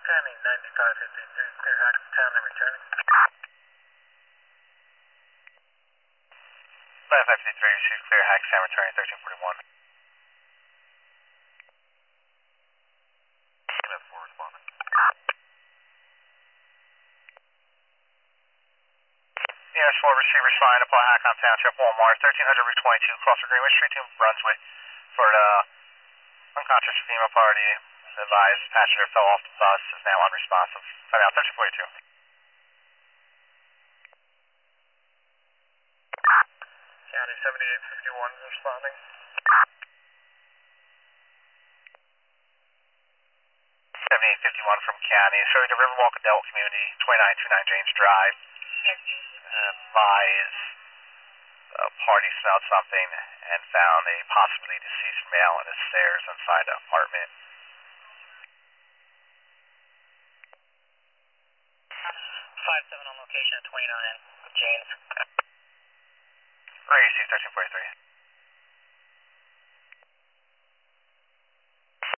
County 9553, clear Hacktown and returning. 9553, receive clear Hacktown, returning 1341. That's 4 responding. EMS 4 receiver flying upon Hacktown Township, Walmart, 1300 Route 22, cross Greenwich Street to Brunswick for the unconscious female party. Advised passenger fell off the bus, is now unresponsive. Find out 1342. County 7851 responding. 7851 from County, showing the Riverwalk Adult Community, 2929 James Drive. Advise a party smelled something and found a possibly deceased male on the stairs inside the apartment. 57 on location at 29 James. Receive 1343.